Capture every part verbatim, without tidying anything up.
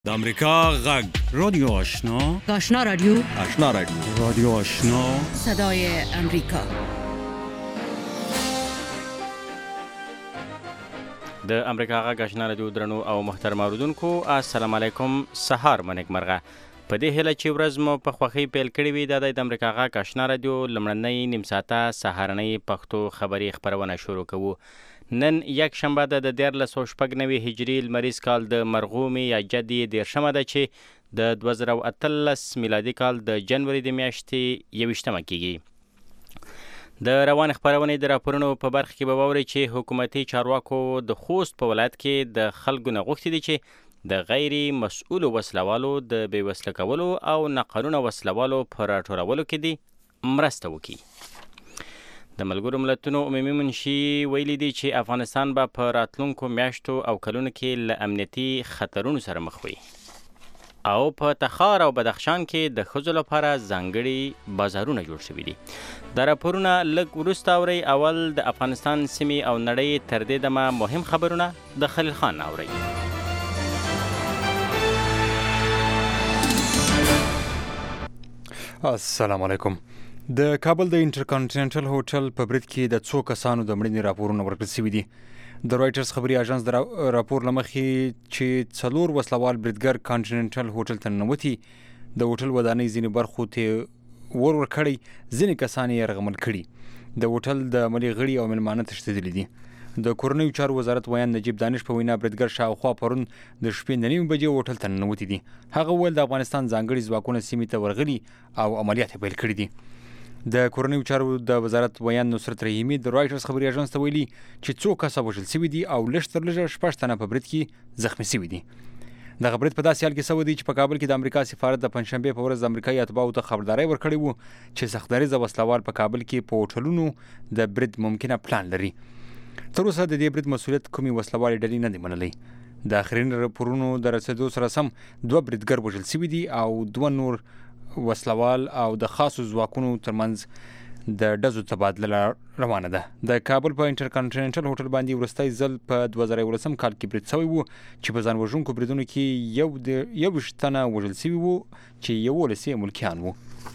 د امریکا غږ رادیو آشنا آشنا رادیو آشنا رادیو رادیو آشنا صدای امریکا. د امریکا غږ آشنا رادیو درنو او محترم اوریدونکو السلام علیکم. سهار منک مرغه په دې هله چې ورځ مو په خوښۍ پیل کړې وي. دا د امریکا غږ آشنا رادیو لمړنۍ نیم ساعته سهارنۍ پښتو خبري خبرونه شروع کوو. نن یک شنبه ده د دیارلس سوه شپږ نوي هجري لمریز کال د مرغومي یا جدي دیرشمه ده چې د دوه زره او اتلس میلادي کال د جنوري د میاشتې یویشتمه کیږي. د روان خبرونې د راپورونو په برخه کې به واورئ چې حکومتي چارواکو د خوست په ولایت کې د خلکو نه غوښتي دي چې د غیر مسؤلو وسلوالو د بې وسله کولو او ناقانونه وسلوالو په راټولولو کې دي مرسته وکړي. د ملګرو ملتونو عمومي منشي ویلي دي چې افغانستان به په راتلونکو میاشتو او کلونو کې له امنیتي خطرونو سره مخ وي. او په تخار او بدخشان کې د ښځو لپاره ځانګړي بازارونه جوړ شوي دي. دا راپورونه لږ وروسته اورئ. اول د افغانستان سیمې او نړۍ تر دې دمه مهم خبرونه د خلیل خان اورئ. السلام علیکم. د کابل د انټرکانټیننټل هوټل په برید کې د څو کسانو د مړینې راپورونه ورکړل شوي دي. د رويټرز خبري اژانس د راپور لمخې چې څلور وسلوال بریدګر کانټیننټل هوټل ته ننوتي، د هوټل ودانۍ ځینې برخو ته ور ور کړی، ځینې کسان یې رغمل کړي. د هوټل د عملي غړي او مېلمانه تښتېدلي دي. د کورنیو چارو وزارت ویان نجیب دانش په وینا بریدګر شاوخوا پرون د شپې نه نیمې بجې هوټل ته ننوتي دي. هغه وویل د افغانستان ځانګړي ځواکونه سیمې ته ورغلي او عملیات پیل کړي دي. د کورنیو چارو د وزارت ویان نصرت رحیمي د رويټرز خبري اژانس ته ویلي چې څو کسه وژل شوي دي او لږ تر لږه شپږ تنه په برید کې زخمي شوي دي. دغه برید په داسې حال کې شوی دی چې په کابل کې د امریکا سفارت د پنځشنبې په ورځ د امریکایي اتباعو ته خبرداری ورکړی و چې سختدریځه وسلوال په کابل کې په هوټلونو د برید ممکنه پلان لري. تر اوسه د دې برید مسؤلیت کومې وسلوالې ډلې نه دی منلی. د اخرین راپورونو د رسېدو سره سم دوه بریدګر وژل شوي دي او دوه نور وسلوال او د خاصو ځواکونو ترمنځ د ډزو تبادله روانه ده. د کابل په انټرکانټیننټل هوټل باندې وروستی ځل په دوه زره یولسم کال کې برید شوی و چې په ځان وژونکو بریدونو کې یو د یوویشت تنه وژل شوي وو چې یولس یې ملکیان وو.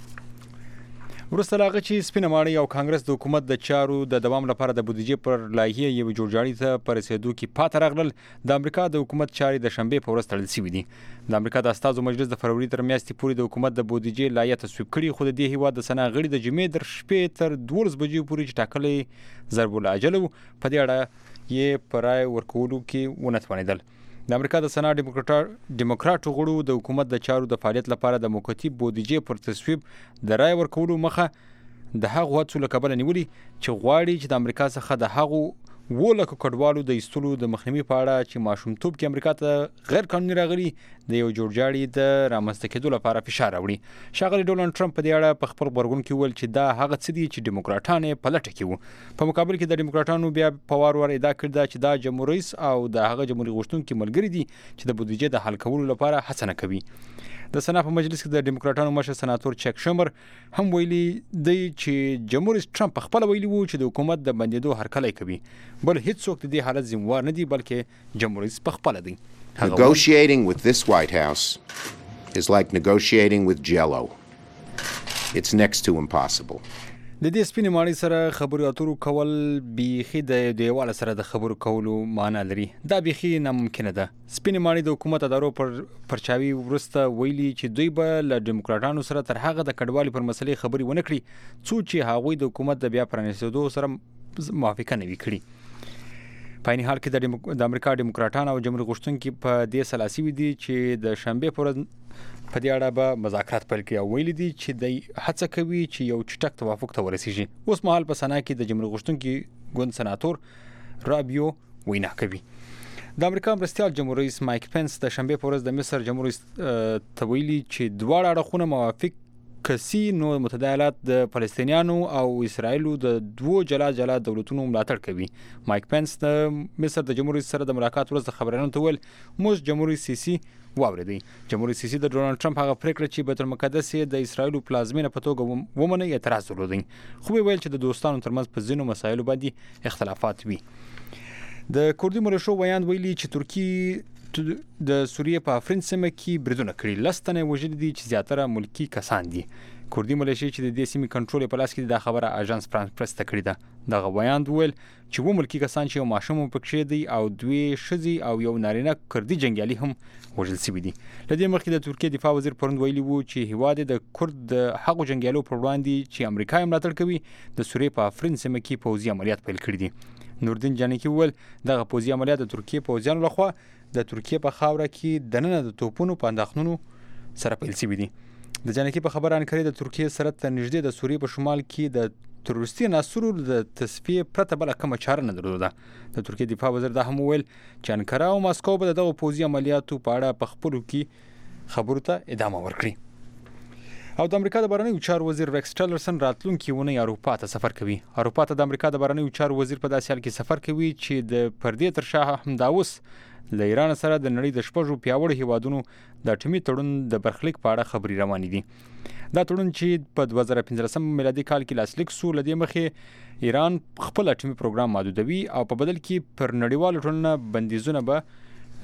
وروسته له هغه چې سپینه ماڼۍ او کانګرس د حکومت د چارو د دوام لپاره د بودیجې پر لایحې یوې جوړجاړي ته په رسېدو کې پاته راغلل، د امریکا د حکومت چارې د شنبې په ورځ تړل شوي دي. د امریکا د استازو مجلس د فروری تر میاشتې پورې د حکومت د بودیجې لایحه تصویب کړي، خو د دې هیواد د سنا غړي د جمعې تر شپې تر دولس بجې پورې چې ټاکلی ضرب الاجل و په دې اړه یې په رای ورکولو کې ونه توانېدل. د امریکا د سنا ډیموکراټو غړو د حکومت د چارو د فعالیت لپاره د موقتي بودیجې پر تصویب د رای ورکولو مخه د هغو هڅو له کبله نیولي چې غواړي چې د امریکا څخه د هغو اووه لکو کډوالو د ایستلو د مخنیوي په اړه چې ماشومتوب کې امریکا ته غیر قانوني راغلي د یو جوړجاړي د رامنځته کېدو لپاره فشار راوړي. ښاغلي ډونالډ ټرمپ په دې اړه په خپل غبرګون کې وویل چې دا هغه څه دي چې ډیموکراټان یې په لټه کې وو. په مقابل کې د ډیموکراټانو بیا په وار وار ادعا کړې ده چې دا جمهور رئیس او د هغه جمهوري غوښتونکي ملګري دي چې د بودیجې د حل کولو لپاره هڅه نه کوي. د سنا په مجلس کې د ډیموکراټانو مشر سناتور چک شومر هم ویلي دی چې جمهور رئیس ټرمپ خپل ویلي وو چې د حکومت د بندېدو هرکلی کوي، بل هیڅ څوک د دې حالت ذمہوار نه دی بلکې جمهور رئیس په خپل دی. Negotiating with this White House is like negotiating with Jello. It's next to impossible. د دې سپینې ماڼۍ سره خبرو اترو کول بیخي د دیواله سره د خبرو کولو معنا لري. دا بیخي ناممکنه ده. سپینې ماڼۍ د حکومت ادارو پر پرچاوي وروسته ویلي چې دوی به له ډیموکراټانو سره تر هغه د کډوالي پر مسلې خبرې ونه کړي څو چې هغوی د حکومت د بیا پرانیستو سره موافقه نه وي کړي. په عین حال کې د امریکا ډیموکراټان او جمهور غوښتونکي په دې سلاسي وي دي چې د شنبې پر ورځ په دې اړه به مذاکرات پیل کړي او ویلي دي چې دوی هڅه کوي چې یو چټک توافق ته ورسیږي. اوس مهال په سنا کې د جمهور غوښتونکي ګوند سناتور رابیو وینا کوي. د امریکا مرستیال جمهور رئیس مایک پنس د شنبې په ورځ د مصر جمهور رئیس ته ویلي چې دواړه اړخونه موافق کسي نو متحده ایالات د فلسطینیانو او اسرایلو د دوه جلا جلا دولتونو ملاتړ کوي. مایک پنس د مصر د جمهور رئیس سره د ملاقات وروسته خبرانو ته ویل موږ جمهور رئیس سیسي واوریدي. جمهور رئیس سیسي د ډونالډ ټرمپ هغه پریکړه چې بیت المقدس د اسرایلو پلازمینه په توګه ومني اعتراض درلودی، خو ویل چې د دوستانو ترمنځ په ځینو مسایلو باندې اختلافات وي. د کردي ملیشو ویان ویلي چې ترکی د سوریې په افرین سیمه کې بریدونه کړي، لس تنه وژلي دي چې زیاتره ملکی کسان دي. کوردي ملیشې چې د دې سیمې کنټرول په لاس کې دا خبره اژانس فرانس پریس ته کړې ده. دغه بیان ویل چې و ملکی کسان چې یو ماشوم پکښې دی او دوی ښځې او یو نارینه کردي جنگیالي هم وژل شوي دي. له دې مخکې د ترکیې دفاع وزیر پرون ویلي وو چې هیواد د کورد د هغو جنگیالو پر وړاندې چې امریکا یې ملاتړ کوي د سوریې په افرین سیمه کې پوځي عملیات پیل کړي دي. نوردین جانکي وویل دغه پوځي عملیات د ترکیې پوځیانو لخوا د ترکیې په خاوره کې دننه د توپونو په انداختنو سره پیل شوي دي. د جانکي په خبره انکرې د ترکیې سره ته نږدې د سوریې په شمال کې د تروریستي عناصرو د تصفیې پرته بله کومه چاره نه درلوده. د ترکیې دفاع وزیر دا هم وویل چې انکره او ماسکو به د دغو پوځي عملیاتو په اړه په خپلو کې خبرو ته ادامه ورکړي. او د امریکا د بهرنیو چارو وزیر ریکس ټیلرسن راتلونکي اونۍ اروپا ته سفر کوي. اروپا ته د امریکا د بهرنیو چارو وزیر په داسې حال کې سفر کوي چې د پردې تر شا همدا اوس له ایران سره د نړۍ د شپږو پیاوړو هیوادونو د اټومي تړون د برخلیک په اړه خبرې روانې دي. دا تړون چې په دوه زره پنځلسم میلادي کال کې لاسلیک سو، له دې مخې ایران خپل اټومي پروګرام محدودوي او په بدل کې پر نړیوالو ټولنه بندیزونه به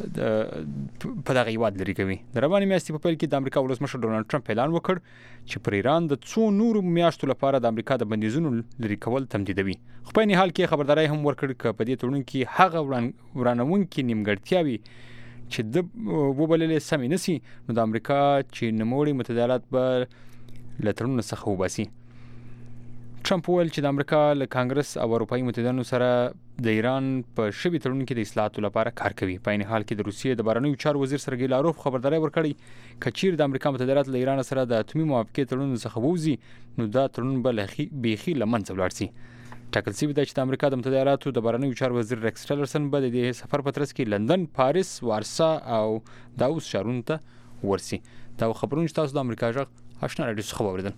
په دغه هیواد لري کوي. د روانې میاشتې په پیل کې د امریکا ولسمشر ډونالډ ټرمپ اعلان وکړ چې پر ایران د څو نورو میاشتو لپاره د امریکا د بندیزونو لري کول تمدیدوي. خو په عین حال کې خبرداری هم ورکړ چې په دې تړون کې هغه ورانوونکې نیمګړتیاوې چې د وبللې سمې نشي نو د امریکا چې نوموړي متداولات به له تړون څخه وباسي. ټرمپ وویل چې د امریکا له کانګرس او اروپایي متحدینو سره د ایران په شوي تړون کې د اصلاحاتو لپاره کار کوي. په عین حال کې د روسیې د بهرنیو چارو وزیر سرګی لاروف خبرداری ورکړی که چیرې د امریکا متحدینات له ایران سره د اټومي موافقې تړون څخه ووځي نو دا تړون به بیخي له منځه ولاړ شي. ټاکل شوي ده چې د امریکا د متحدیناتو د بهرنیو چارو وزیر ریکس ټیلرسن به د دې سفر په ترڅ کې لندن، پاریس، وارسا او داوس ښارونو ته ورسي. دا خبرونه چې تاسو د امریکا غږ آشنا راډیو څخه واوریدل.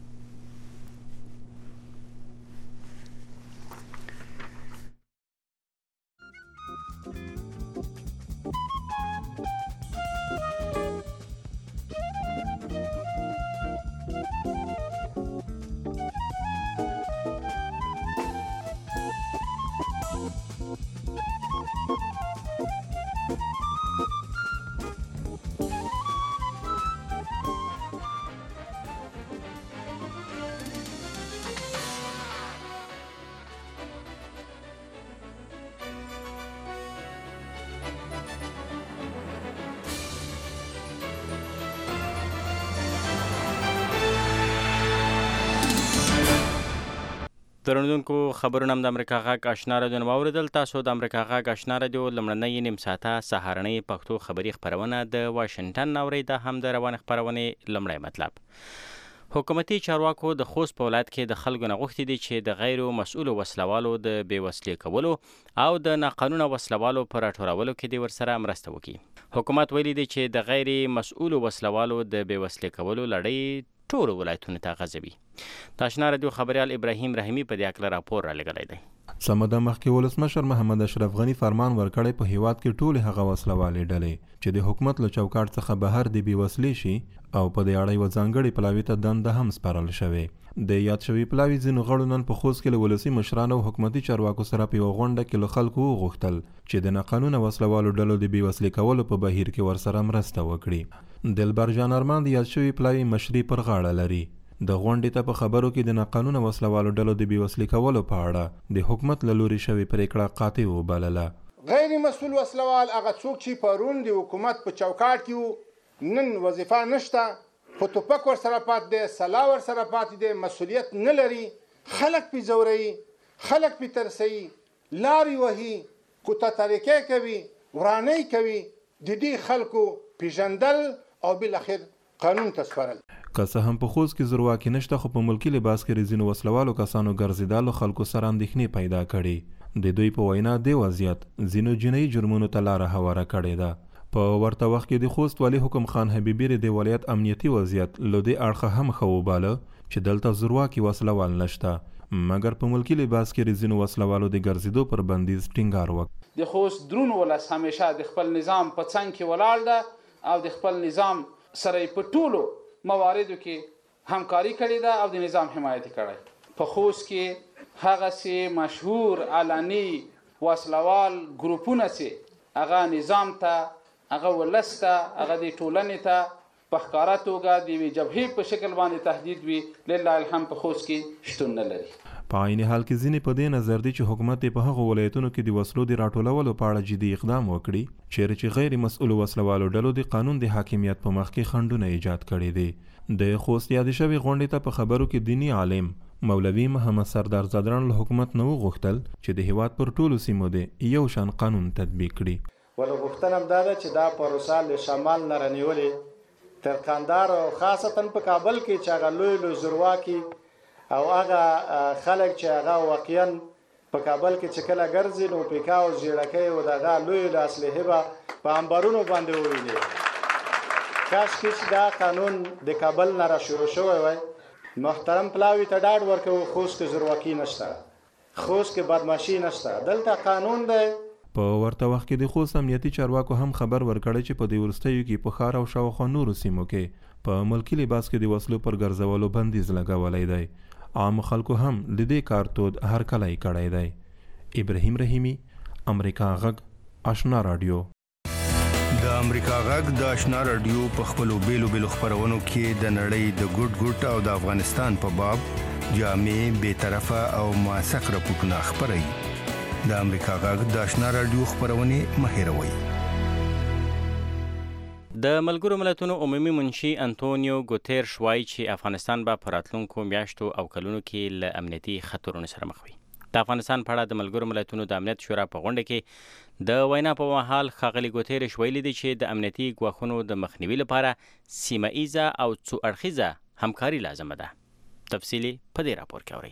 درنوونکو خبرونه د امریکا غږ آشنا راډیو واوریدل. تاسو د امریکا غږ آشنا راډیو لمړنۍ نیم ساعته سهارنۍ پښتو خبري خبرونه د واشنگټن نوري د هم د روان خبرونه لمړی مطلب. حکومتي چارواکو د خوست په ولایت کې د خلکو نه غوښتي دي چې د غیر مسؤل وسلوالو د بیوسلې کولو او د ناقانونه وسلوالو پر راټولولو کې د ورسره مرسته وکړي. حکومت ویلي دی چې د غیر مسؤل وسلوالو د بیوسلې کولو لړۍ ټول ولایتونو ته غځوي. د آشنا راډیو خبریال ابراهیم رحیمي په دې اړه راپور را لګلی دی. سمده مخکې ولسمشر محمد اشرف غنی فرمان ورکړی په هیواد کې ټول هغه وسلوالې ډلې چې د حکومت له چوکاټ څخه بهر د بیوسلې شي او په دې اړه یو ځانګړي پلاوي ته دنده هم سپارل شوې. د یاد شوي پلاوي ځینو غړو نن په خوست کې له ولسي مشرانو او حکومتي چارواکو سره په یوه غونډه کې له خلکو وغوښتل چې د ناقانونه وسلوالو ډلو د بیوسلې کولو په بهیر کې ورسره مرسته وکړي. دلبر جان ارمان د یاد شوي پلاوي مشري پر غاړه لري. د غونډې ته په خبرو کې د ناقانونه وسلوالو ډلو د بیوسلې کولو په اړه د حکومت له لوري شوې پرېکړه قاطع وبلله. غیر مسؤل وسلوال هغه څوک چې پرون د حکومت په چوکاټ کې نن وظیفه نشته، خو توپک ورسره پاتې دی، سلا ورسره پاتې دی، مسؤلیت نه لري، خلک پې ځوروي، خلک پې ترسوي، لارې وهي، کوته طریقې کوي، ورانۍ کوي. د دې خلکو پیژندل او بالاخر قانون ته سپارل. که څه هم په خوست کې زورواکي نشته خو په ملکي لباس کې ځینو وسلوالو کسانو ګرځېدلو خلکو سره اندېښنې پیدا کړي. د دوی په وینا دې وضعیت ځینو جنایي جرمونو ته لاره هواره کړې ده. په ورته وخت کې د خوست والي حکم خان حبیبي د ولایت امنیتي وضعیت له دې اړخه هم ښه وباله چې دلته زورواکي وسلوال نشته، مګر په ملکي لباس کې ځینو وسلوالو د ګرځېدو پر بندیز ټینګار وکړ. د خوست درون ولس همیشه د خپل نظام په څنګ کې ولاړ ده او د خپل نظام سره په ټولو مواردو کې همکاري کړې ده او د نظام حمایت کړی. په خوست کې هغه سي مشهور علني وسلوال ګروپونه سي هغه نظام ته هغه ولس ته هغه د ټولنې ته په ښکاره توګه د یوې جبهې په شکل باندې تهدید وي لله الحمد په خوست کې شتون نه لري. په عین حال کې ځینې په دې نظر دي چې حکومت په هغو ولایتونو کې د وسلو د راټولولو په اړه جدي اقدام وکړي چیرې چې غیر مسؤلو وسلوالو ډلو د قانون د حاکمیت په مخ کې خنډونه ایجاد کړي دي. د خوست یادې شوې غونډې ته په خبرو کې دیني عالم مولوي محمد سردار زادران له حکومت نه وغوښتل چې د هیواد پر ټولو سیمو د یو شان قانون تطبیق کړي. ولې غوښتنه هم دا ده چې دا پروسه له شمال نه رانیولې تر قندهار او خاصتا په کابل کې چې هغه لوی لوی زورواکي او هغه خلک چې هغه واقعا په کابل کې چې کله ګرځي نو پیکا او زیړکۍ او دغه لوی لوی اسلحې به په انبارونو باندې وویلې. کاشکې چې دا قانون د کابل نه را شروع شوی وای. محترم پلاوي ته ډاډ ورکوو خوست کې زورواکي نشته، خوست کې بدمعشي نشته، دلته قانون دی. په ورته وخت کې د خوست امنیتي چارواکو هم خبر ورکړی چې په دې وروستیو کې په ښار او شاوخوا نورو سیمو کې په ملکي لباس کې د وسلو پر ګرځولو بندیز لګولی دی. عام خلکو هم د دې کارتود هرکلی کړی دی. ابراهیم رحیمی، امریکا غږ، آشنا رادیو. د امریکا غږ د آشنا رادیو په خپلو بیلو بیلو خپرونو کې د نړۍ د ګوټ ګوټ او د افغانستان په باب جامع، بې طرفه او موثق رپورټونه خپروي. د امریکا غږ د آشنا رادیو خپرونې مه هېروئ. د ملګرو ملتونو عمومي منشي انټونیو ګوتیرش وایي چې افغانستان به په راتلونکو میاشتو او کلونو کې له امنیتي خطرونو سره مخ وي. د افغانستان په اړه د ملګرو ملتونو د امنیت شورا په غونډه کې د وینا په مهال ښاغلي ګوتیرش ویلي دي چې د امنیتي ګواښونو د مخنیوي لپاره سیمه ایزه او څو اړخیزه همکاري لازمه ده. تفصیلی په دې راپور کې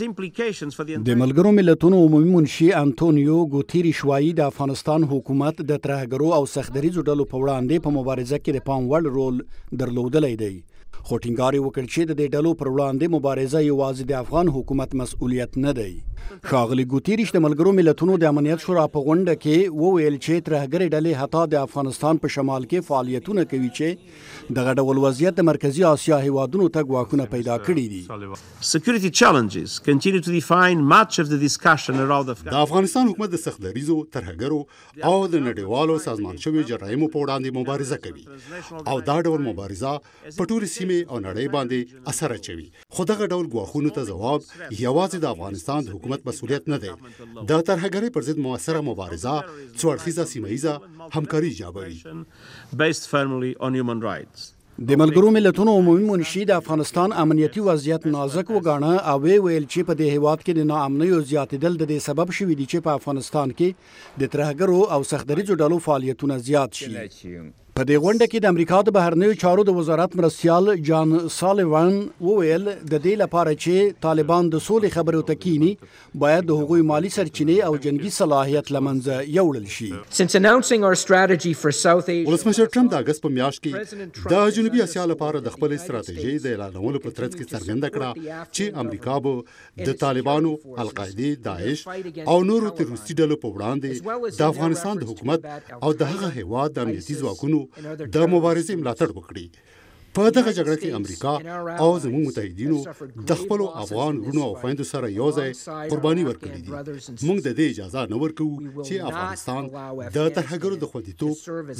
اورئ. د ملګرو ملتونو عمومي منشي انټونیو ګوتیرش وایي د افغانستان حکومت د ترهګرو او سختدریزو ډلو په وړاندې په مبارزه کې د پام وړ رول درلودلی دی. خو ټینګار یې وکړ چې د دې ډلو پر وړاندې مبارزه یوازې د افغان حکومت مسؤلیت نه دی. ښاغلي ګوتیرش د ملګرو ملتونو د امنیت شورا په غونډه کې وویل چې ترهګرې ډلې حتی د افغانستان په شمال کې فعالیتونه کوي چې دغه ډول وضعیت د مرکزي اسیا هیوادونو ته ګواښونه پیدا کړي دي. Security challenges continue to define much of the discussion around the د افغانستان حکومت د سختدریزو، ترهګرو او د نړیوالو سازمان شوي جرایمو په وړاندې مبارزه کوي او دا ډول مبارزه په ټولې سیمې او نړۍ باندې اثر اچوي. خو دغه ډول ګواښونو ته ځواب یوازې د افغانستان د حکومت مسؤلیت نه دی. د ترهګرۍ پر ضد موثره مبارزه څو اړخیزه سیمه ایزه همکاري ایجابوي. based firmly on human rights. د ملګرو ملتونو عمومي منشي د افغانستان امنیتي وضعیت نازک وګاڼه او ویل چې په دې هیواد کې د ناامنیو زیاتېدل د دې سبب شوي دي چې په افغانستان کې د ترهګرو او سختدریزو ډلو فعالیتونه زیات شي. په دې غونډه کې د امریکا د بهرنیو چارو د وزارت مرستیال جان سالیوان وویل د دې لپاره چې طالبان د سولې خبرو ته کینی باید د هغوی مالی سرچینې او جنگي صلاحیت لمنځه یوړل شي. Since announcing our strategy for South Asia, ولسمشر ټرمپ د اگست په میاشت کې د جنوبي اسیا لپاره د خپل استراتیژۍ د اعلانولو په ترڅ کې څرګنده کړه چې امریکا به د طالبانو، القاعده، داعش او نورو تروریستي ډلو په وړاندې د افغانستان د حکومت او د هغه هیواد د امنیتي ځواکونو د مبارزې ملاتړ وکړي. په دغه جګړه کې امریکا او زموږ متحدینو د خپلو افغان وروڼو او خویندو سره یو ځای قرباني ورکړې دي. موږ د دې اجازه نه ورکوو چې افغانستان د ترهګرو د خوندیتوب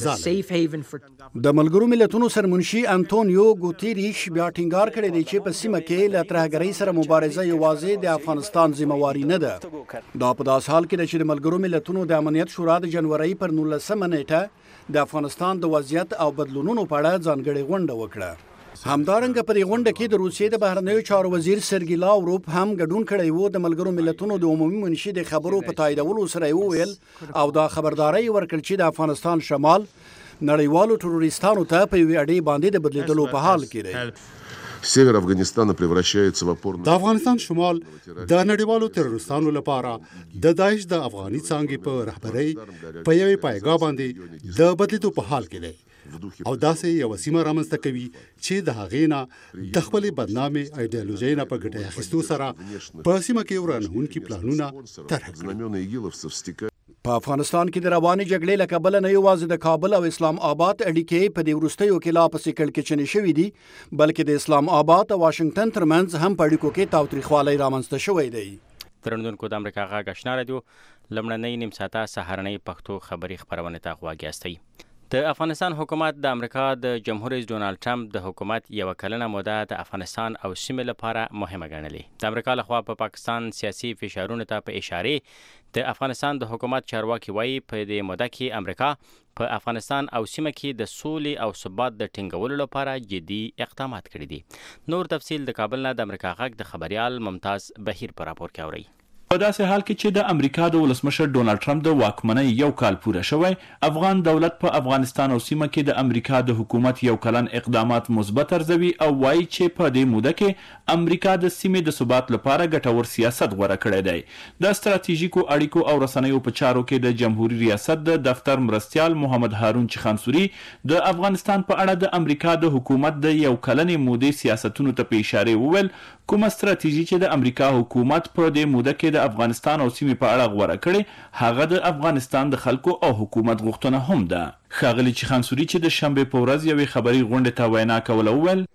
ځای. د ملګرو ملتونو سرمنشي انټونیو ګوتیرش بیا ټینګار کړی دی چې په سیمه کې له ترهګرۍ سره مبارزه یوازې د افغانستان ذمہواري نه ده. دا په داس حال کې ده چې د ملګرو ملتونو د امنیت شورا د جنوري پر نولسمه نیټه د افغانستان د وضعیت او بدلونونو په اړه ځانګړې غونډه وکړه. همدارنګه په دې غونډه کې د روسیې د بهرنیو چارو وزیر سرګی لاوروف هم ګډون کړی و. د ملګرو ملتونو د عمومي منشي د خبرو په تاییدولو سره یې وویل او دا خبرداری ورکړ چې د افغانستان شمال نړیوالو ټروریستانو ته په یوې اډې باندې د بدلیدلو په حال کې دی. Север Афганистана превращается в опору. د افغانستان شمال د نړیوالو تروریستانو لپاره د داعش د افغاني څانګې په رهبرۍ په یوې پایګاه باندې د بدلیدو په حال کې دی او داسې یو سیمه رامنځته کوي چې د هغې نه د خپلې بدنامې ایډیالوژۍ نه په ګټه اخیستو سره په سیمه کې ورانوونکي پلانونه طرح کړي. په افغانستان کې د روانې جګړې له کبله نه یوازې د کابل او اسلام آباد اړیکې په دې وروستیو کې لا پسې کړکېچنې شوي دي بلکې د اسلام آباد او واشنگټن ترمنځ هم په اړیکو کې تاوتریخوالی رامنځته شوی دی. درنوونکو د امریکا غږ آشنا رادیو لومړنۍ نیم ساعته سهارنۍ پښتو خبري خپرونې ته غوږ یاستئ. د افغانستان حکومت د امریکا د جمهور رئیس ډونالد ټرمپ د حکومت یو کلنه موده د افغانستان او سیمې لپاره مهمه ګڼلې. د امریکا لخوا په پا پاکستان سیاسي فشارونو ته په اشاره د افغانستان د حکومت چارواکي وایي په دې موده کې امریکا په افغانستان او سیمه کې د سولې او ثبات د ټینګولو لپاره جدي اقدامات کړي دي. نور تفصیل د کابل نه د امریکا غږ د خبريال ممتاز بهیر په راپور کې اوري. په داسې حال کې چې د امریکا د ولسمشر ډونالد ټرمپ د واکمنۍ یو کال پوره شوی، افغان دولت په افغانستان او سیمه کې د امریکا د حکومت یو کلن اقدامات مثبت ارزوي او وایي چې په دې موده کې امریکا د سیمې د ثبات لپاره ګټور سیاست غوره کړی دی. د ستراتیژیکو اړیکو او رسنیو په چارو کې د جمهوریت ریاست د دفتر مرستیال محمد هارون چخانسوري د افغانستان په اړه د امریکا د حکومت د یو کلنې مودې سیاستونو ته په اشاره وویل کومه ستراتیژي چې د امریکا حکومت په دې موده کې د افغانستان او سیمې په اړه غوره کړي هغه د افغانستان د خلکو او حکومت غوښتنه هم ده. ښاغلي چخانسوري چې د شنبې په ورځ یوې خبري غونډې ته وینا کوله وویل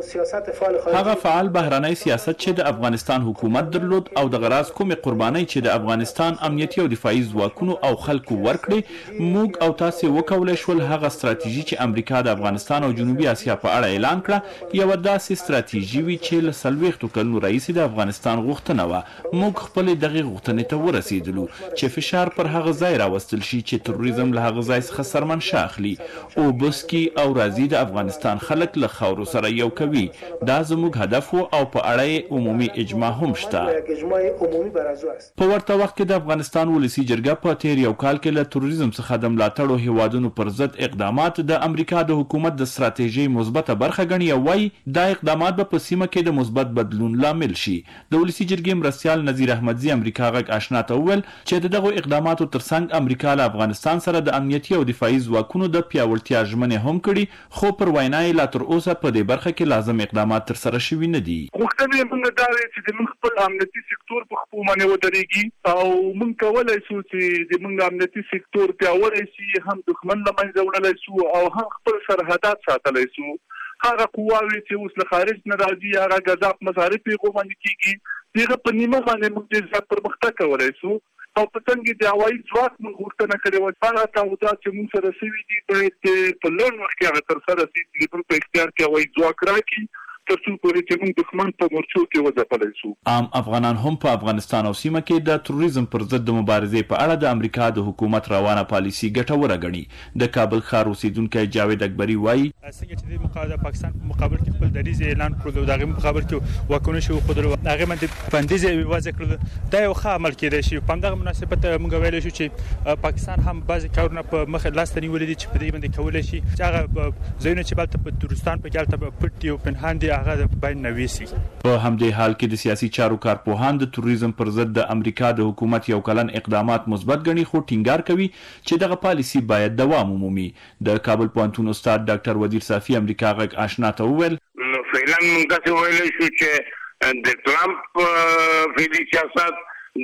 هغه فعال بهرنی سیاست چې د افغانستان حکومت درلود او د غراز کومې قربانۍ چې د افغانستان امنیتي او دفاعي ځواکونو او خلکو ورکړي موږ او تاسو وکولای شول هغه ستراتیژي چې امریکا د افغانستان او جنوبي اسیا په اړه اعلان کړه یو داسې ستراتیژي وي چې له څلوېښتو کلونو راهیسې د افغانستان غوښتنه وه. موږ خپلې دغې غوښتنې ته ورسېدلو چې فشار پر هغه ځای راوستل شي چې تروریزم له هغه ځای څخه سرمنشا اخلي او بسکي او راځي د افغانستان خلک له خاورو سره یو کوي. دا زموږ هدف و او په اړه عمومي اجماع هم شته. په ورته وخت کې د افغانستان ولسی جرګه په تیر یو کال کې له تروریزم څخه د ملاتړو هیوادونو پر ضد اقدامات د امریکا د حکومت د ستراتیژۍ مثبته برخه ګڼي او وايي دا اقدامات به په سیمه کې د مثبت بدلون لامل شي. د ولسی جرګې مرستیال نذیر احمدزي امریکا غږ آشنا ته وویل چې دغه اقداماتو ترڅنګ امریکا له افغانستان سره د امنیتي او دفاعي ځواکونو د پیاوړتیا ژمنې هم کړي خو پر وینا یې لا تر اوسه په دې برخه کې لازم اقدامات تر سره شوي نه دي. غوښتنې یې موږ دا دی چې زموږ خپل امنیتي سکتور په خپلو باندې ودرېږي او موږ کولی شو چې زموږ امنیتي سکتور پیاوړی شي، هم دښمن له منځه وړلی شو او هم خپل سرحدات ساتلی شو. هغه قواوې چې اوس له خارج نه راځي هغه غذا په مصارف یې هغو باندې کېږي د هغه په نیمه باندې موږ ډېر زیات پرمختګ کولی شو او په څنګ د هوایي ځواک موږ غوښتنه کړې وه هغه تعهدات چې موږ سره شوي دي باید په لنډ وخت کې هغه ترسره شي چې زموږ په اختیار کې هوایي ځواک راکړي تر څو پورې چې موږ دښمن په مورچو کې وځپلی شو. عام افغانان هم په افغانستان او سیمه کې د تروریزم پر ضد د مبارزې په اړه د امریکا د حکومت روانه پالیسي ګټوره ګڼي. د کابل ښار اوسیدونکی جاوید اکبري وایي څنګه چې د مقابله پاکستان په مقابل کې خپل دریځ اعلان کړو د هغې مقابل کې واکونه شو خو د هغې باندې بندیز یې وضع کړل دا یو ښه عمل کېدای شي. په همدغه مناسبت موږ ویلی شو چې پاکستان هم بعضې کارونه په مخه لاسته نیولي دي چې په دې باندې کولی شي چې هغه ځایونه چې هلته په تورستان په کې هلته پټ دي او پنهان دي هغه باید نوي شي. په همدې حال کې د سیاسي چارو کارپوهان د تروریزم پر ضد د امریکا د حکومت یو کلن اقدامات مثبت ګڼي خو ټینګار کوي چې دغه پالیسي باید دوام ومومي. د کابل پوهنتون استاد ډاکټر وزیر صافي امریکا غږ آشنا ته وویل نو فعلا موږ داسې ویلی شو چې د ټرمپ فعلي سیاست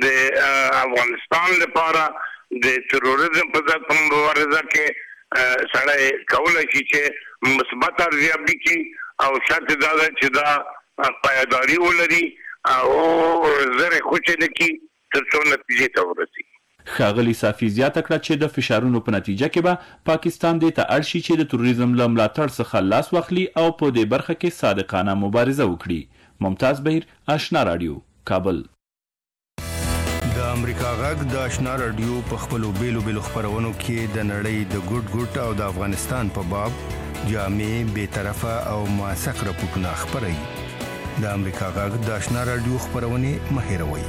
د افغانستان لپاره د تروریزم په ضد په مبارزه کې سړی کولی شي چې مثبت ارزیابي کړي او شرط دا ده چې دا پایداري ولري او زر خوشې نه کړي تر څو نتیجې ته ورسي. ښاغلي صافي زیاته کړه چې د فشارونو په نتیجه کې به پاکستان دې ته اړ شي چې د تروریزم له ملاتړ څخه لاس واخلي او په دې برخه کې صادقانه مبارزه وکړي. ممتاز بهیر آشنا رادیو کابل. د امریکا غږ د آشنا رادیو په خپلو بیلو بیلو خپرونو کې د نړۍ د ګوټ ګوټ او د افغانستان په باب جامع بې طرفه او موثق راپورټونه خپروي. د امریکا غږ د آشنا رادیو خپرونې مه هېروئ.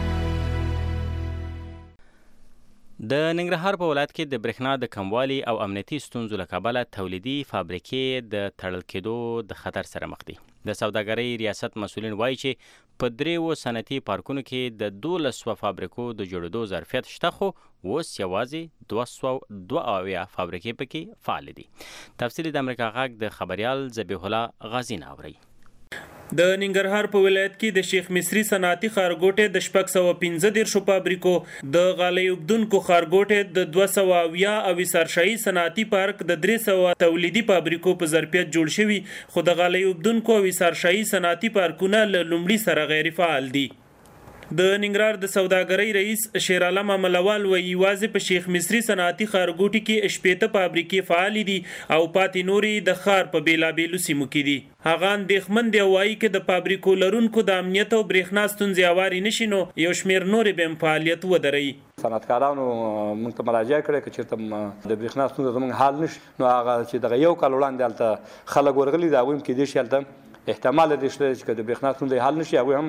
د ننګرهار په ولایت کې د برېښنا د کموالي او امنیتي ستونزو له کبله تولیدي فابریکې د تړل کېدو د خطر سره مخ دي. د سوداګرۍ ریاست مسؤلین وایي چې په دریو صنعتي پارکونو کې د دولسو فابریکو د جوړېدو ظرفیت شته خو اوس یوازې دوه سوه دوه اویا فابریکې پکې فعال دي. تفصیل د امریکا غږ د خبریال ذبیح الله غازی اوري. د ننګرهار په ولایت کې د شیخ مصری صنعتي ښارګوټی د شپږ سوه پنځه دېرشو فابریکو، د غالۍ اوبدونکو ښارګوټی د دوه سوه اویا او ایثارشاهي صنعتي پارک د درې سوه تولیدي فابریکو په ظرفیت جوړ شوي، خو د غالۍ اوبدونکو او ایثارشاهي صنعتي پارکونه له لومړي سره غیر فعال دي. د ننګرهار د سوداګرۍ رئیس شیر عالم ملوال وایي یوازې په شیخ مصری صنعتي ښارګوټي کې شپېته فابریکې فعال دي او پاتې نورې د ښار په بیلابیلو سیمو کې دي. هغه اندېښمن دی او وایي که د فابریکو لرونکو د امنیت او برېښنا ستونزې هوارې نشي نو یو شمېر نورې به هم فعالیت ودروي. صنعتکارانو موږ ته مراجعه کړې که چېرته د برېښنا ستونزه زموږ حل نشي نو هغه چې دغه یو کال وړاندې هلته خلک ورغلي دي هغوی هم کیدای شي هلته احتمال لري چې د برېښنا ستونزې حل نشي هغوی هم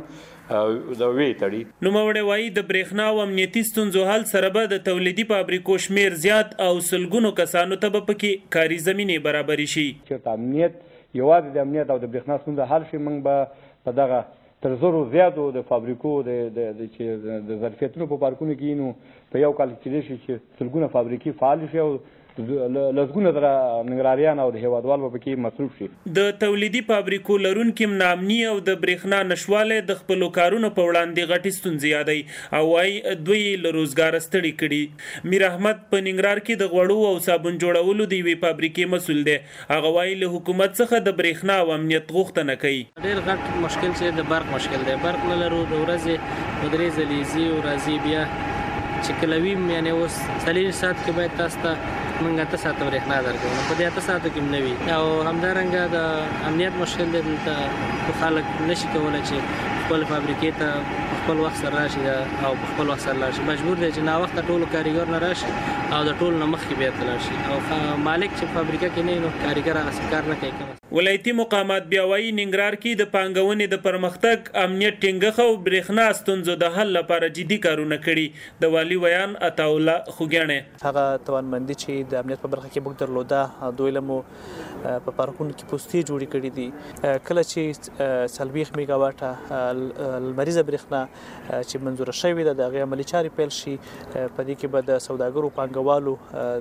د وی تړي. نوموړی وایي د برېښنا او امنیتي ستونزو حل سره به د تولیدي فابریکو شمېر زیات او سلګونو کسانو ته به پکې کاري زمینې برابرې شي. چېرته امنیت یوازې د امنیت او د برېښنا ستونزه حل شي موږ به په دغه تر زرو زیاتو د فابریکو د چې د ظرفیتونو په پارکونو کې نو په یو کال کې کېدای شي چې سلګونه فابریکې فعال شي او لسګونه زره ننګرهاریان او د هیوادوال به پکې مصروف شي. د تولیدي فابریکو لرونکي ناامني او د برېښنا نشوالی د خپلو کارونو په وړاندې غټې ستونزې یادوي او وایي دوی له روزګاره ستړي کړي. میر احمد په ننګرهار کې د غوړو او صابون جوړولو د یوې فابریکې مسؤل دی. هغه وایي له حکومت څخه د برېښنا او امنیت غوښتنه کوي. ډېر غټ مشکل چې د برق مشکل دی. برق نه لرو د ورځې په درې ځلې ځي او راځي بیا چې کله ویم یعنې اوس څلېرویشت ساعت کې باید تاسو ته موږ اته ساعته برېښنا درکوو نو په دې اته ساعتو کې هم نه وي او همدارنګه د امنیت مشکل دی. دلته خلک نشي کولی چې خپل فابریکې ته په خپل وخت سره راشي او په خپل وخت سره لاړ شي. مجبور دی چې ناوخته ټولو کاریګر نه راشي او د ټولو نه مخکې بېرته لاړ شي او مالک چې فابریکه کې نه وي نو کاریګر هغسې کار نه کوي. ولایتي مقامات بیا وایي ننګرهار کې د پانګونې د پرمختګ امنیت ټینګښ او برېښنا ستونزو د حل لپاره جدي کارونه کړي. د والي ویان عطاالله خوږیاڼی هغه توانمندي چې د امنیت په برخه کې موږ درلوده دوی له مو په پارکونو کې پوستې جوړې کړي دي. کله چې څلوېښت میګا واټه لمریزه برېښنا چې منظوره شوې ده د هغې عملي چارې پیل شي په دې کې به د سوداګرو پانګوالو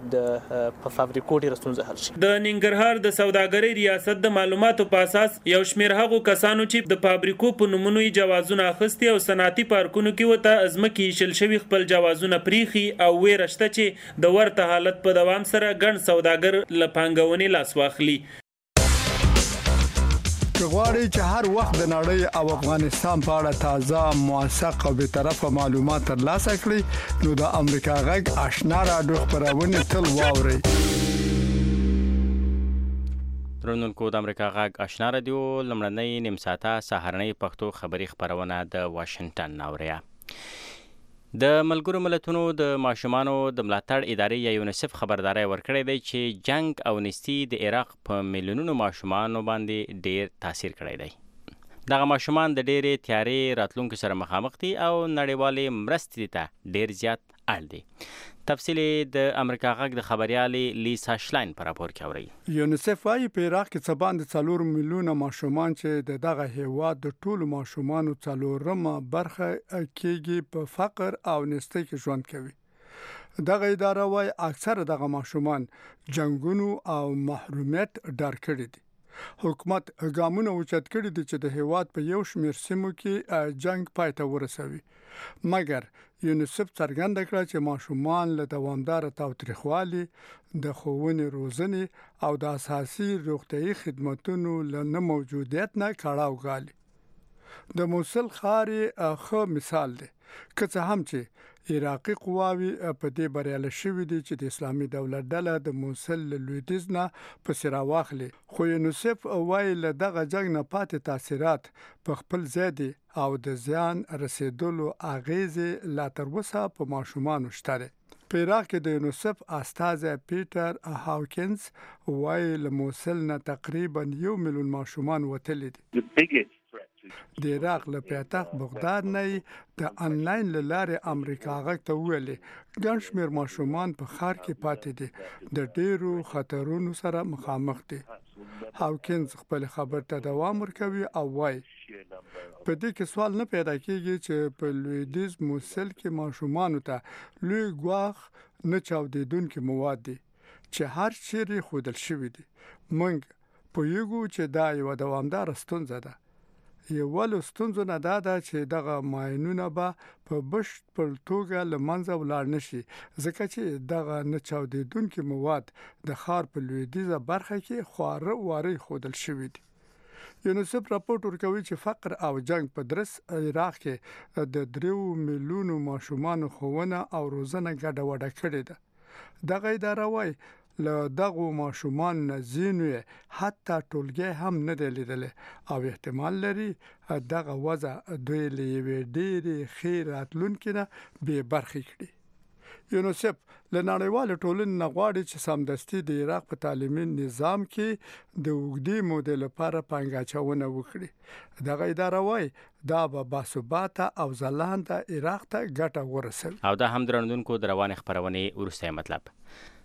د په فابریکو ډېره ستونزه حل شي. د ننګرهار د سوداګرۍ ریاست د معلوماتو په اساس یو شمېر هغو کسانو چې د فابریکو په نومونو یې جوازونه اخیستي او صنعتي پارکونو کې ورته ځمکې ایښل شوي خپل جوازونه پرېښي او ویره شته چې د ورته حالت په دوام سره ګڼ سوداګر له پانګونې لاس واخلي. که غواړئ چې هر وخت د نړۍ او افغانستان په اړه تازه موثق او بېطرفه معلومات ترلاسه کړئ نو د امریکا غږ آشنا راډیو خپرونې تل واورئ. درنونکو د امریکا غږ آشنا راډیو لومړنۍ نیم ساعته سهارنۍ پښتو خبري خپرونه د واشنګټن ناوریه. د ملګرو ملتونو د ماشومانو د ملاتړ ادارې یا یونیسف خبرداری ورکړی دی چې جنگ او نیستي د عراق په میلیونونو ماشومانو باندې ډیر تاثیر کړی دی. دغه ماشومان د ډیرې تیارې راتلونکو سره مخامخ دي او نړیوالې مرستې ته ډیر زیات اړ دي. تفصیل د امریکا غږ د خبريالې لیسا شلاین پر راپور کې اوري. یونیسف وايي په عراق کې څه باندې څلور میلیونه ماشومان چې د دغه هیواد د ټولو ماشومانو څلورمه برخه کېږي په فقر او نیستۍ کې ژوند کوي. دغه اداره وايي اکثره دغه ماشومان جنگونو او محرومیت ډار کړي دي. حکومت ګامونه اوچت کړي دي چې د هیواد په یو شمېر سیمو کې جنگ پای ته ورسوي. مګر یونیسف څرګنده کړه چې ماشومان له دوامدار تاوتریخوالي د ښوونې روزنې او د اساسي روغتیايي خدماتونو له نه موجودیت نه کړاو غالي. د موصل ښار ښه مثال دی که څه هم چې عراقي قواوی په دې بریاله شوې دي چې د اسلامي دولت ډله د موصل له لویدیځ نه پسې راواخلي. خو یونیسف وایي له دغه جنګ نه پاتې تاثیرات په خپل ځای دي او د زیان رسیدلو اغیزې لا تر اوسه په ماشومانو شته دي. په عراق کې د یونیسف استازی پیټر هاوکینز وایي له موصل نه تقریبا یو میلیون ماشومان وتلي دي. د عراق له پایتخت بغداد نه د انلاین لارې امریکا غږ ته ویلي ګڼ شمېر ماشومان په ښار کې پاتې دي د ډېرو خطرونو سره مخامخ دي. هاوکینز خپل خبر ته دوام ورکوي او وایي په دې کې سوال نه پیدا کېږي چې په لویدیځ موصل کې ماشومانو ته لوی ګواښ نه چاودېدونکي مواد دي چې هر چیرې ښودل شوي دي. موږ پوهیږو چې دا یوه دوامداره ستونزه ده. یو له ستونزو نه دا ده چې دغه ماینونه به په بشپړ توګه له منځه ولاړ نشي ځکه چې دغه نه چاودېدونکي مواد د ښار په لویدیځه برخه کې خواره وارې ښودل شوي دي. یونیسف راپورټ ورکوي چې فقر او جنگ په درس عراق کې د دریو میلیونو ماشومان ښوونه او روزنه ګډه وډه کړې ده. دغه اداره وايي له دغو ماشومان نه ځینو حتی ټولګی هم نه دی لیدلی او احتمال لري دغه وضع دوی له یوې ډېرې ښې راتلونکې نه بې برخې کړي. یونیسف له نړیوالې ټولنې نه غواړي چې سمدستي د عراق په تعلیمي نظام کې د اوږدې مودې لپاره پانګه اچونه وکړي. دغه اداره وايي دا به باثباته او ځلانده عراق ته ګټه ورسوي. او دا هم درنونکو د روانې خپرونې وروستی مطلب.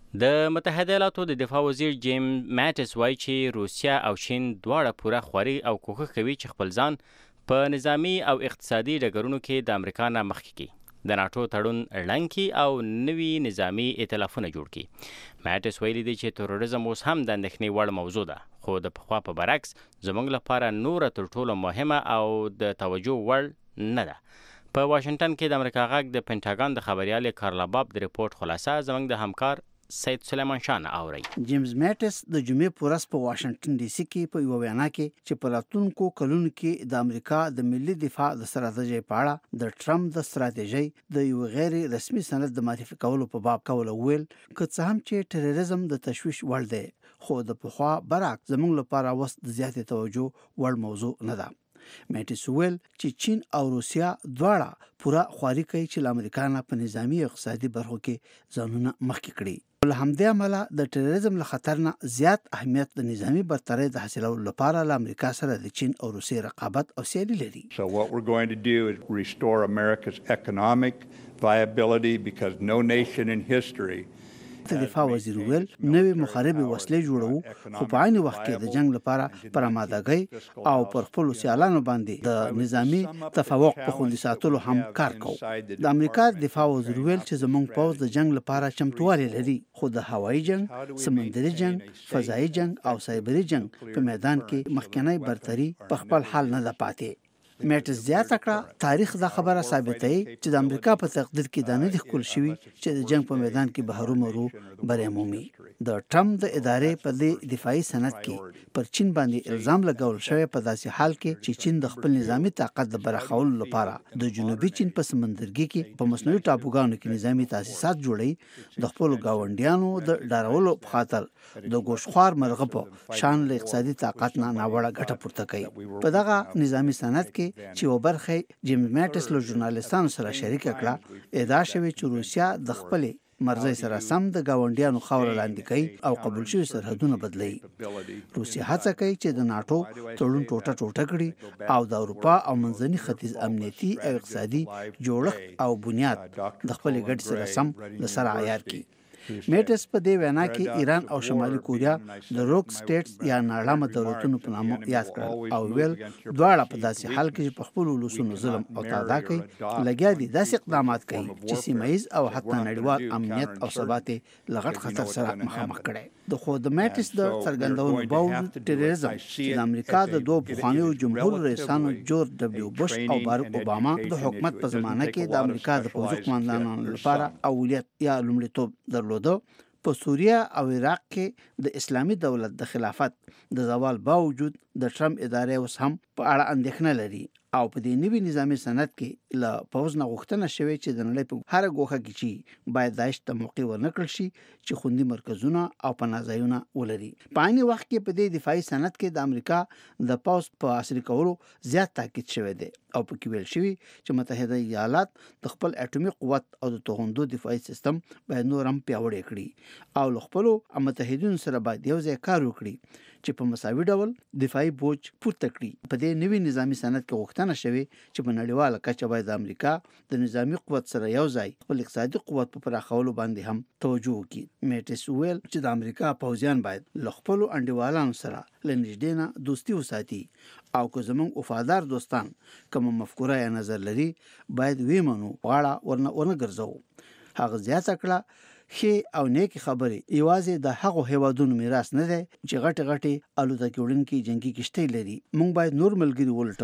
د متحده ایالاتو د دفاع وزیر جیم ماټس وایي چې روسیا او چین دواړه پوره خواري او کوښښ کوي چې خپل ځان په نظامی او اقتصادي ډګرونو کې د امریکا نه مخکې کړي، د ناټو تړون ړنګ کړي او نوي نظامی ائتلافونه جوړ کړي. ماټس ویلي دی چې تروریزم اوس هم د اندېښنې وړ موضوع ده، خو د پخوا په برعکس زموږ لپاره نوره تر ټولو مهمه او د توجه وړ نه ده. په واشنګټن کې د امریکا غږ د پینټاګان د خبريال کارلا باب د ریپورت خلاصه زموږ د همکار سید سلیمان شاه اوري. جیمز میټس د جمعې په ورځ په واشنګټن ډي سي کې په یو وینا کې چې په راتلونکو کلونو کې د امریکا د ملي دفاع د ستراتیژۍ په اړه د ټرمپ د ستراتیژۍ د یو غیر رسمي سند د معرفي کولو په باب کول ویل که څه هم چې ټیرریزم د تشویش وړ دی، خو د پخوا برعکس زموږ لپاره اوس د زیاتې توجه وړ موضوع نه ده. میټس ویل چې چین او روسیا دواړه پوره خواري کوي چې له امریکا نه په نظامی او اقتصادي برخو کې ځانونه مخکې کړي. له همدې امله د ټیرریزم له خطر نه زیات اهمیت د نظامی برتري د حاصلولو لپاره له امریکا سره د چین او روسیې رقابت او سیالي لري. So what we're going to do is restore America's economic viability because no nation in history دفاع وزیر ویل نوې مخربي وسلې جوړو، خو په عین وخت کې د جنگ لپاره پر آمادګۍ او پر خپل سیالانو باندې د نظامی تفوق په خوندي ساتلو هم کار کوو. د امریکا دفاع وزیر ویل چې زموږ پوځ د جنگ لپاره چمتووالی لري، خو د هوایي جنگ، سمندري جنگ، فضایي جنگ او سایبري جنگ په میدان کې مخکنی برتري په خپل حال نه ده پاتې. میټس زیاته کړه تاریخ دا خبره ثابتوي چې د امریکا په تقدیر کې دا نه دي ښکل شوي چې د جنگ په میدان کې به هرومرو بری مومي. د ټرمپ د ادارې په دې دفاعي سند کې پر چین باندې الزام لګول شوی په داسې حال کې چې چین د خپل نظامی طاقت د برخولو لپاره د جنوبي چین په سمندرګي کې په مصنوعي ټاپوګانو کې نظامی تاسیسات جوړي، د خپل گاونډیانو د ډارولو په خاطر د ګوشخوار مرغه په شان له اقتصادي طاقت نه ناوړه ګټه پورته کوي. په دغه نظامی سند کې چې یو برخه جیمز میټس له ژورنالیستانو سره شریک کړه، ادعا شوی چې روسیا د خپل مرزي سره سم د گاونډیانو خاور لاندې کوي او قبول شوی سرحدونه بدلوي. روسیا هڅه کوي چې د ناټو تړون ټوټه ټوټه کړي او د اروپا او منځني ختیځ امنیتي او اقتصادي جوړښت او بنیاد د خپل ګډ سره سم د سره عیار کړي. میټس په دې وینا کې ایران او شمالي کوریا د روک سټیټس یا ناړامه دولتونو په نامه یاد کړل او ویل دواړه په داسې حال کې په خپل ولسونو ظلم او تعدا کوي لګیا دي داسې اقدامات کوي چې سیمایي او حتی نړیوال امنیت او ثبات لغټ خطر سره مخامخ کړي. د خو د میټس د څرګندونو باوجود ټیرریزم چې د امریکا د دوه پخوانیو جمهور رئیسانو جورج دبلیو بوش او باراک اوباما د حکومت په زمانه کې د امریکا د پوځي قوماندانانو لپاره اولویت یا لومړیتوب درلود. په سوریه او عراق کې د اسلامي دولت د خلافت د زوال باوجود د ټرمپ ادارې اوس هم په اړه اندېښنه لري او په دې نوي نظامی سند کې له پوز نه غوښتنه شوې چې د نړۍ په هر ګوښه کې چې باید داعش ته موقع ورنکړل شي چې خوندي مرکزونه او پناهځایونه ولري. په عین وخت کې په دې دفاعي سند کې د امریکا د پوز په عصري کولو زیات تاکید شوی دی او په کې ویل شوی چې متحده ایالات د خپل اټومي قوت او د توغندو دفاعي سیستم باید نور هم پیاوړی کړي او له خپلو متحدینو سره باید یو ځای کار وکړي چې په مساوي ډول دفاعي بوج پورته کړي. په دې نوي نظامی سند کې غوښتنه شوې چې په نړیواله کچه باید د امریکا د نظامی قوت سره یو ځای خپل اقتصادي قوت په پراخولو باندې هم توجه وکړي. میټس ویل چې د امریکا پوځیان باید له خپلو انډیوالانو سره له نږدې نه دوستي وساتي او که زموږ وفادار دوستان کوم مفکوره یا نظر لري باید ویمنو غاړه ورنه ورنه ګرځو. هغه زیاته کړه ښې او نیکې خبرې یوازې د هغو هیوادونو میراث نه دی چې غټې غټې الوتکې وړونکي جنګي کشتۍ لري. موږ باید نور ملګري ولټو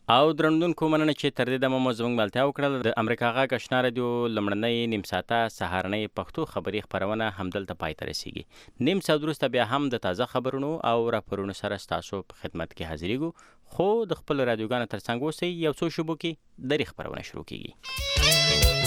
او درندونکو مننه چې تر دې دمه مو زموږ ملتیا وکړل. د امریکا غږ آشنا رادیو لمړنۍ نیم ساعته سهارنۍ پښتو خبري خپرونه همدلته پای ته رسیږي. نیم ساعت وروسته بیا هم د تازه خبرونو او راپورونو سره ستاسو په خدمت کې حاضرېږو. خو د خپل رادیوګانو ترڅنګ اوسئ، یو څو شېبو کې درې خپرونه شروع کیږي.